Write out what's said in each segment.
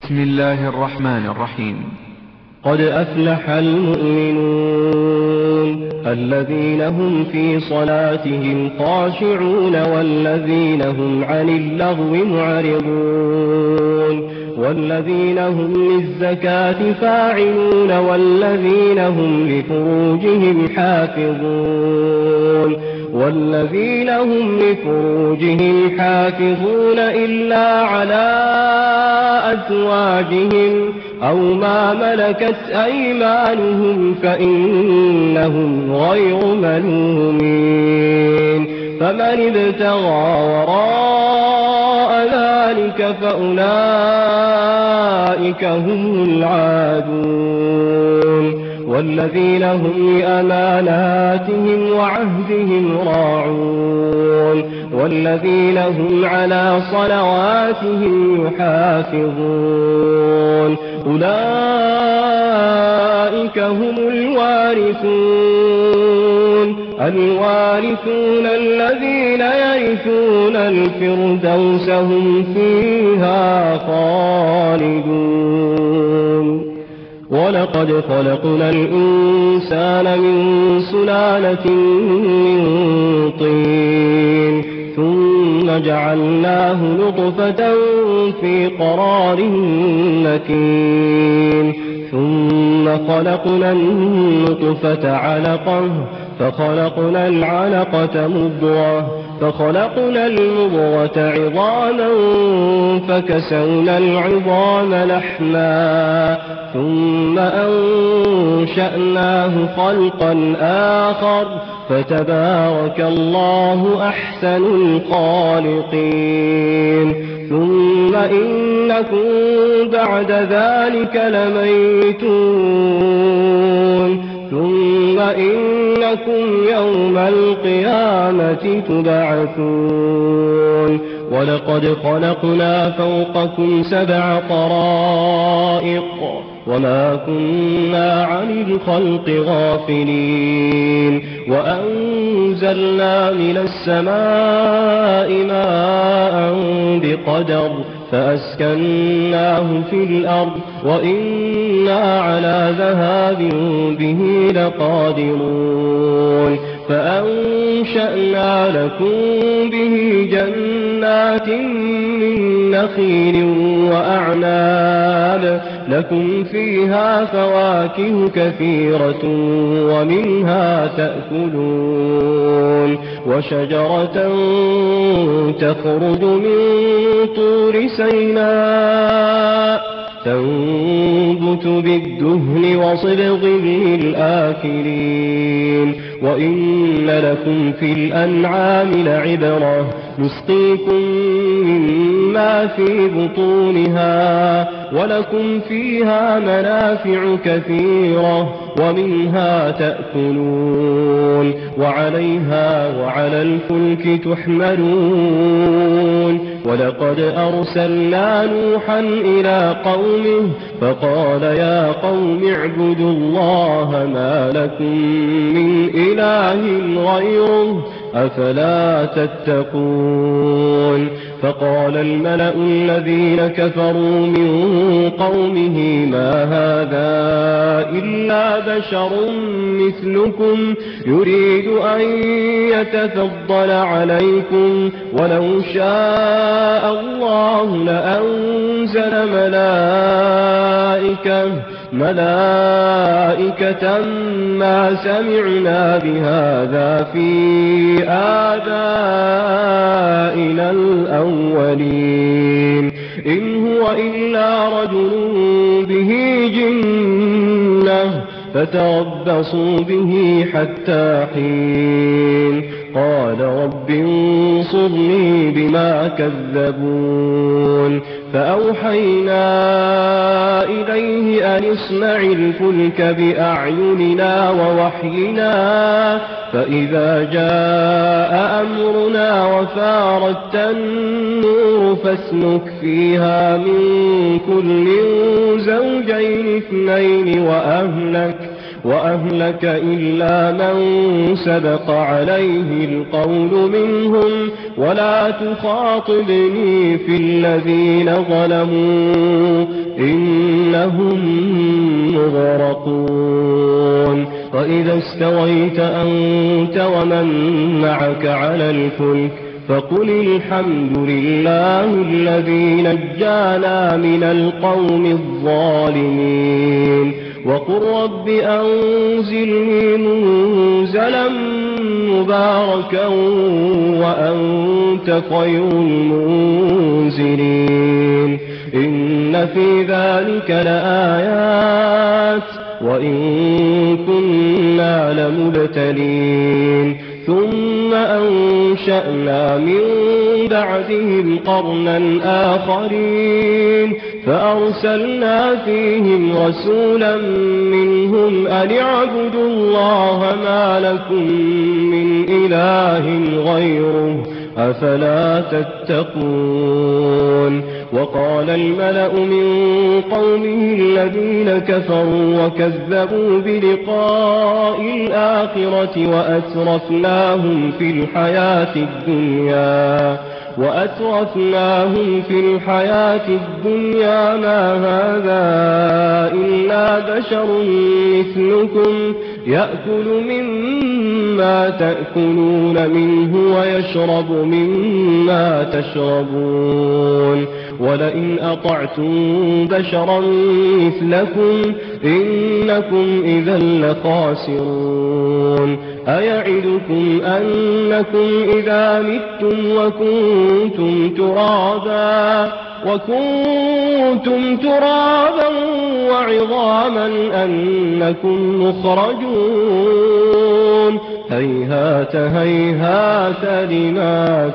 بسم الله الرحمن الرحيم. قد أفلح المؤمنون الذين هم في صلاتهم خاشعون والذين هم عن اللغو معرضون والذين هم للزكاة فاعلون والذين هم لفروجهم حافظون إلا على أزواجهم أو ما ملكت أيمانهم فإنهم غير ملومين فمن ابتغى وراء ذلك فأولئك هم العادون والذين هم لأماناتهم وعهدهم راعون والذين هم على صلواتهم يحافظون أولئك هم الوارثون الذين يرثون الفردوس هم فيها خالدون ولقد خلقنا الإنسان من سلالة من طين ثم جعلناه نطفة في قرار مكين ثم خلقنا النطفة علقة فخلقنا العلقة مضغة فخلقنا المضغة عظاما فكسونا العظام لحما ثم أنشأناه خلقا آخر فتبارك الله أحسن الخالقين ثم إنكم بعد ذلك لميتون ثم إنكم يوم القيامة تبعثون ولقد خلقنا فوقكم 7 طرائق وما كنا عن الخلق غافلين وأنزلنا من السماء ماء بقدر فأسكناه في الأرض وإنا على ذهاب به لقادرون فأنشأنا لكم به جنات من نخيل وأعناب لكم فيها فواكه كثيرة ومنها تأكلون وشجرة تخرج من طور سيناء تنبت بالدهن وصبغ للآكلين وإن لكم في الأنعام لعبرة نسقيكم مما في بطونها ولكم فيها منافع كثيرة ومنها تأكلون وعليها وعلى الفلك تحملون ولقد أرسلنا نوحا إلى قومه فقال يا قوم اعبدوا الله ما لكم من إله غيره أفلا تتقون فقال الملأ الذين كفروا من قومه ما هذا إلا بشر مثلكم يريد أن يتفضل عليكم ولو شاء الله لأنزل ملائكة ما سمعنا بهذا في آبائنا الأولين إن هو إلا رجل به جنة فتربصوا به حتى حين قال رب انصرني بما كذبون فأوحينا إليه أن اصنع الفلك بأعيننا ووحينا فإذا جاء أمرنا وفارت النور فاسلك فيها من كل زوجين 2 وأهلك إلا من سبق عليه القول منهم ولا تخاطبني في الذين ظلموا إنهم مغرقون وإذا استويت أنت ومن معك على الفلك فقل الحمد لله الذي نجانا من القوم الظالمين وقل رب أنزلني منزلا مباركا وأنت خير المنزلين إن في ذلك لآيات وإن كنا لمبتلين ثم أنشأنا من بعدهم قرنا آخرين فأرسلنا فيهم رسولا منهم أن اعبدوا الله ما لكم من إله غيره أفلا تتقون وقال الملأ من قومه الذين كفروا وكذبوا بلقاء الآخرة وأترفناهم في الحياة الدنيا ما هذا إلا بشر مثلكم يأكل مما تأكلون منه ويشرب مما تشربون ولئن أطعتم بشرا مثلكم إنكم إذا لخاسرون أيعدكم أنكم إذا متم وكنتم ترابا وعظاما أنكم مخرجون هيهات هيهات لما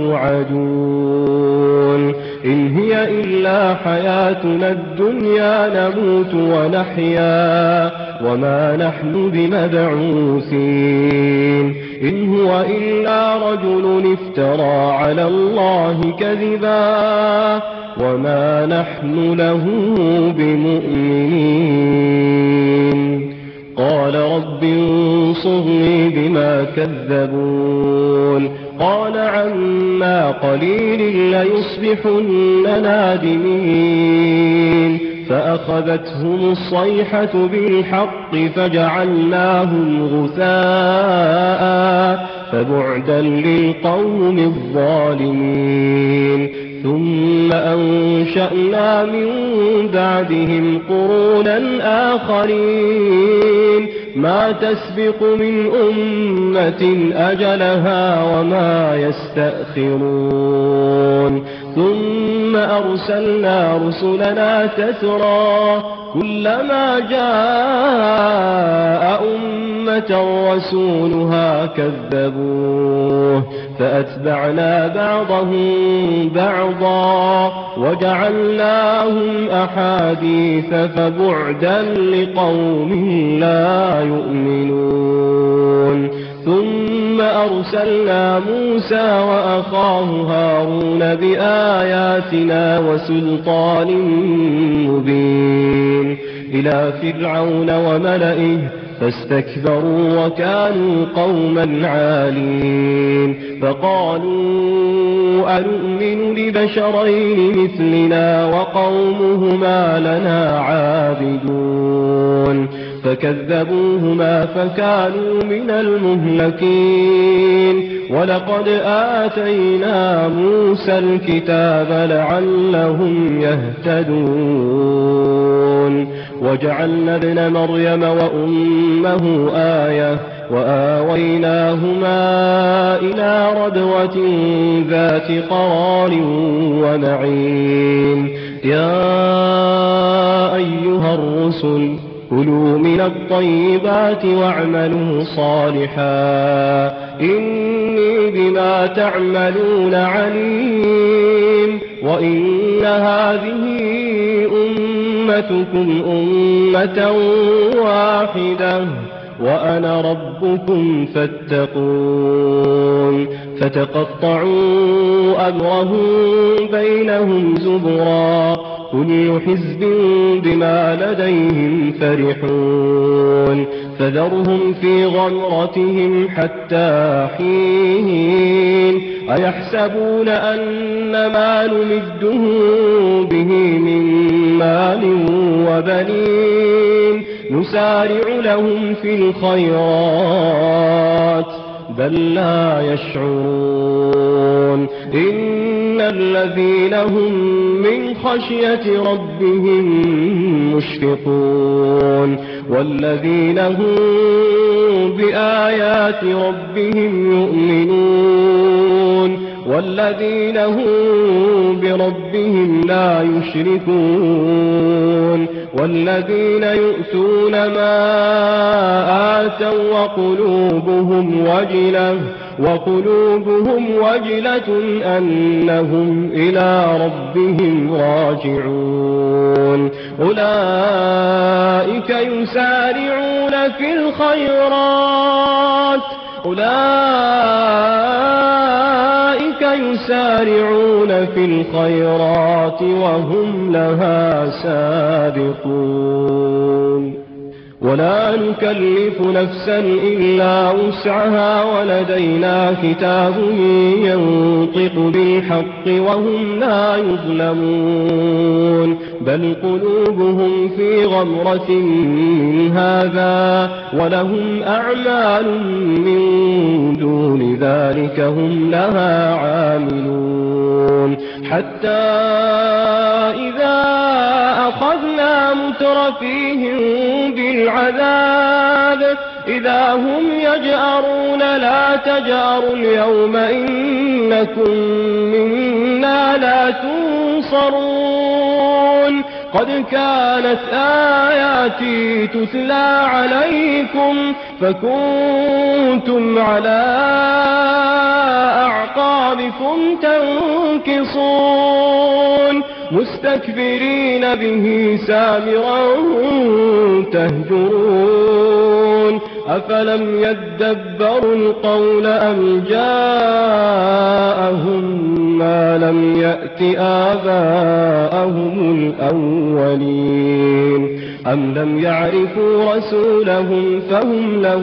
توعدون إن هي إلا حياتنا الدنيا نموت ونحيا وما نحن بمبعوثين إن هو إلا رجل افترى على الله كذبا وما نحن له بمؤمنين قال رب انصرني بما كذبون قال عما قليل ليصبحن نادمين فأخذتهم الصيحة بالحق فجعلناهم غثاء فبعدا للقوم الظالمين ثم أنشأنا من بعدهم قرونا آخرين ما تسبق من أمة أجلها وما يستأخرون ثم أرسلنا رسلنا تترى كلما جاء أمة رسولها كذبوه فأتبعنا بعضهم بعضا وجعلناهم أحاديث فبعدا لقوم لا يؤمنون ثم أرسلنا موسى وأخاه هارون بآياتنا وسلطان مبين إلى فرعون وملئه فاستكبروا وكانوا قوما عالين فقالوا أنؤمن لبشرين مثلنا وقومهما لنا عابدون فكذبوهما فكانوا من المهلكين ولقد آتينا موسى الكتاب لعلهم يهتدون وجعلنا ابن مريم وأمه آية وآويناهما إلى ربوة ذات قرار ونعيم يا أيها الرسل كلوا من الطيبات واعملوا صالحا إني بما تعملون عليم وإن هذه أمتكم أمة واحدة وأنا ربكم فاتقون فتقطعوا أمرهم بينهم زبرا كل حزب بما لديهم فرحون فذرهم في غمرتهم حتى حين أيحسبون أن ما نمدهم به من مال وبنين نسارع لهم في الخيرات بل لا يشعرون إن الذين هم من خشية ربهم مشفقون والذين هم بآيات ربهم يؤمنون والذين هم بربهم لا يشركون والذين يؤتون ما آتوا وقلوبهم وجلة أنهم إلى ربهم راجعون أولئك يسارعون في الخيرات وهم لها سابقون ولا نكلف نفسا إلا وسعها ولدينا كتاب ينطق بالحق وهم لا يظلمون بل قلوبهم في غمرة من هذا ولهم أعمال من دون ذلك هم لها عاملون حتى إذا أخذنا مترفيهم بالعذاب إذا هم يجأرون لا تجأروا اليوم إنكم منا لا تنصرون قد كانت آياتي تتلى عليكم فكنتم على أعقابكم تنكصون مستكبرين به سامرا تهجرون أفلم يدبروا القول أم جاءهم ما لم يأت آباءهم الأولين أم لم يعرفوا رسولهم فهم له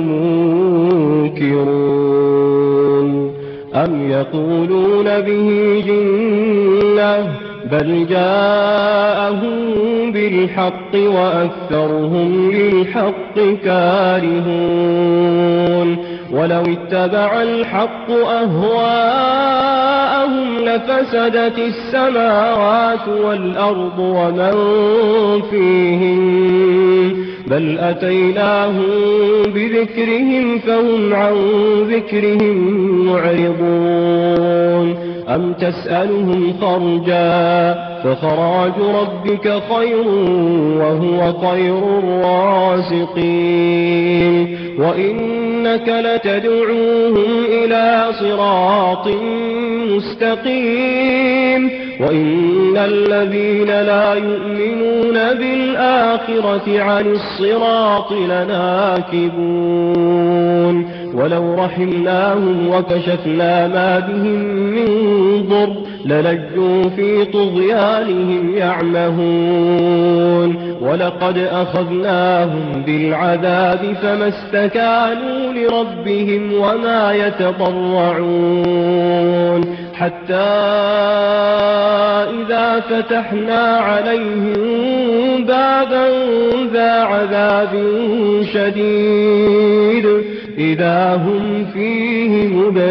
منكرون أم يقولون به جنة بل جاءهم بالحق وأكثرهم للحق كارهون ولو اتبع الحق أهواءهم لفسدت السماوات والأرض ومن فيهن بل أتيناهم بذكرهم فهم عن ذكرهم معرضون أم تسألهم خرجا فخراج ربك خير وهو خير الرازقين وإنك لتدعوهم إلى صراط مستقيم وإن الذين لا يؤمنون بالآخرة عن الصراط لناكبون ولو رحمناهم وكشفنا ما بهم من ضر للجوا في طغيانهم يعمهون ولقد أخذناهم بالعذاب فما استكانوا لربهم وما يتضرعون حتى إذا فتحنا عليهم بابا ذا عذاب شديد إذا هم فيه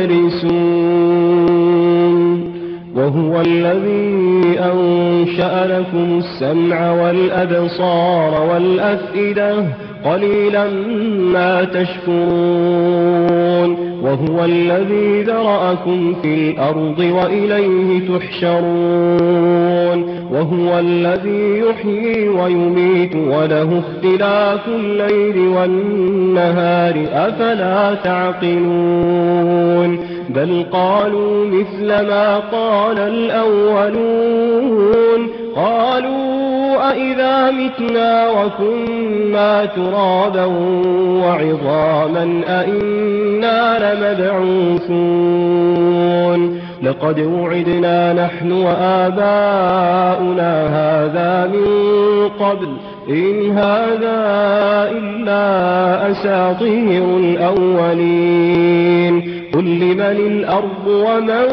مبلسون وهو الذي أنشأ لكم السمع والأبصار والأفئدة قليلا ما تشكرون وهو الذي ذرأكم في الأرض وإليه تحشرون وهو الذي يحيي ويميت وله اختلاف الليل والنهار أفلا تعقلون بل قالوا مثل ما قال الأولون قالوا أإذا متنا وكنا ترابا وعظاما أإنا لمبعوثون لقد وعدنا نحن وآباؤنا هذا من قبل إن هذا إلا أساطير الأولين قل لمن الأرض ومن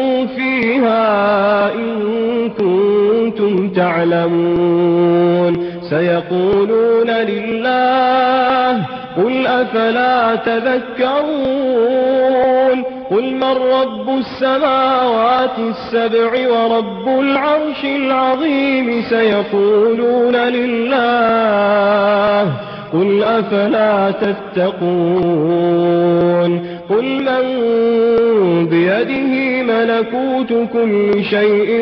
فيها إن كنتم تعلمون سيقولون لله قل أفلا تذكرون قل من رب السماوات السبع ورب العرش العظيم سيقولون لله قل أفلا تتقون قل من بيده ملكوت كل شيء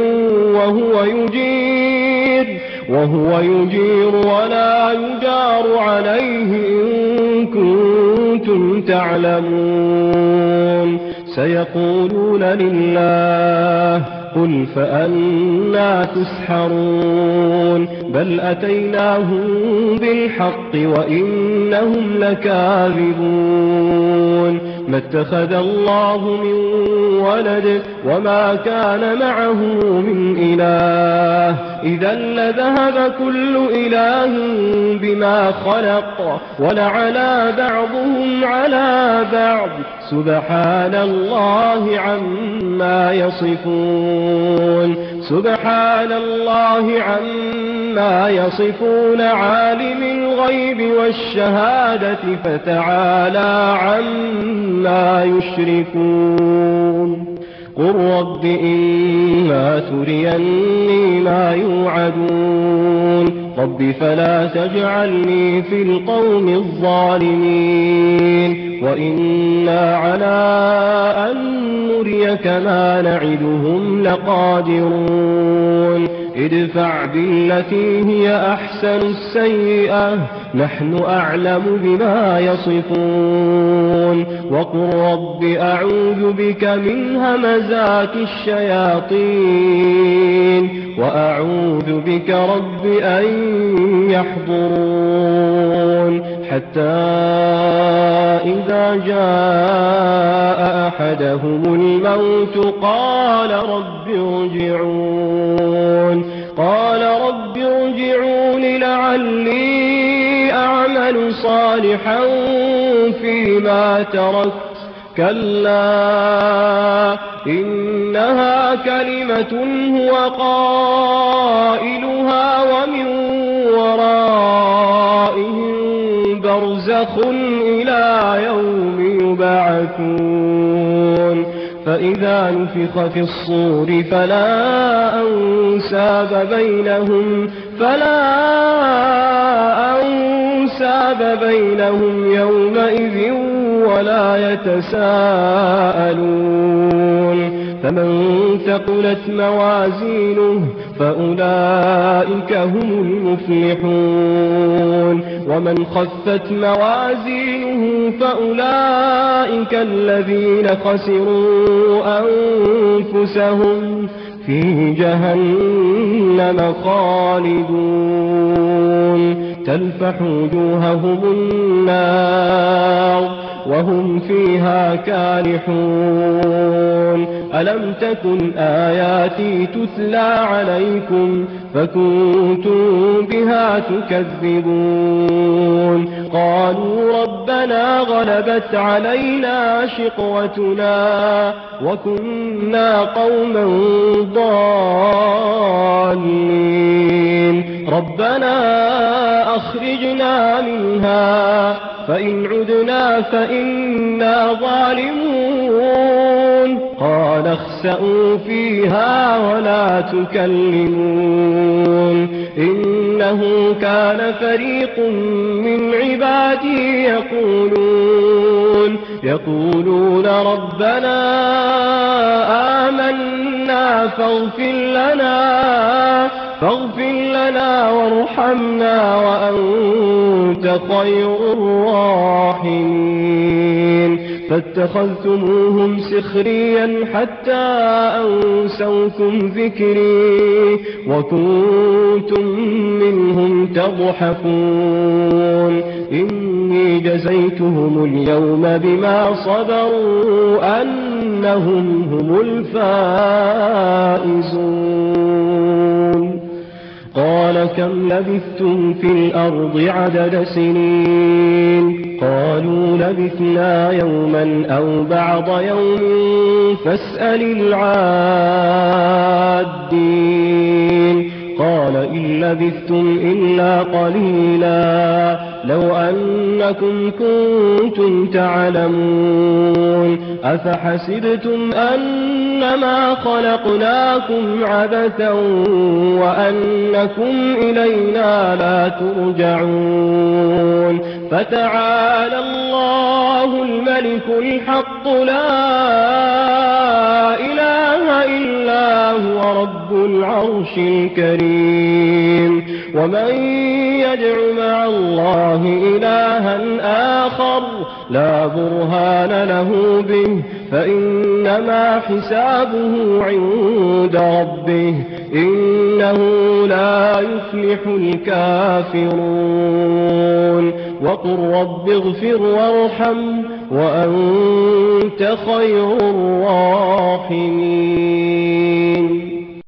وهو يجير ولا يجار عليه إن كنتم تعلمون سيقولون لله قل فأنى تسحرون بل أتيناهم بالحق وإنهم لكاذبون ما اتخذ الله من ولد وما كان معه من إله إذا لذهب كل إله بما خلق ولعلى بعضهم على بعض سبحان الله عما يصفون عالم الغيب والشهادة فتعالى عما يشركون قل رب إما تريني ما يوعدون رب فلا تجعلني في القوم الظالمين وإنا على أن نريك ما نعدهم لقادرون ادفع بالتي هي أحسن السيئة نحن أعلم بما يصفون وقل رب أعوذ بك من همزات الشياطين وأعوذ بك رب أن يحضرون حتى إذا جاء أحدهم الموت قال رب ارجعون لعلي أعمل صالحا فيما تركت كلا إنها كلمة هو قائلها ومن ورائهم برزخ إلى يوم يبعثون فإذا نفخ في الصور فلا أنساب بينهم يومئذ ولا يتساءلون فمن ثقلت موازينه فأولئك هم المفلحون ومن خفت موازينه فأولئك الذين خسروا أنفسهم في جهنم خالدون تلفح وجوههم النار وهم فيها كالحون ألم تكن آياتي تتلى عليكم فكنتم بها تكذبون قالوا ربنا غلبت علينا شقوتنا وكنا قوما ضالين ربنا أخرجنا منها فإن عدنا فإنا ظالمون قال اخسئوا فيها ولا تكلمون إنه كان فريق من عبادي يقولون ربنا آمنا فاغفر لنا وارحمنا وأنت خير الراحمين فاتخذتموهم سخريا حتى أنسوكم ذكري وكنتم منهم تضحكون إني جزيتهم اليوم بما صبروا أنهم هم الفائزون قال كم لبثتم في الأرض عدد سنين قالوا لبثنا يوما أو بعض يوم فاسأل العادين قال إن لبثتم إلا قليلا لو أنكم كنتم تعلمون أفحسبتم أنما خلقناكم عبثا وأنكم إلينا لا ترجعون فتعالى الله الملك الحق لا إله إلا هو رب العرش الكريم ومن يدع مع الله إلها آخر لا برهان له به فإنما حسابه عند ربه إنه لا يفلح الكافرون وقل رب اغفر وارحم وأنت خير الراحمين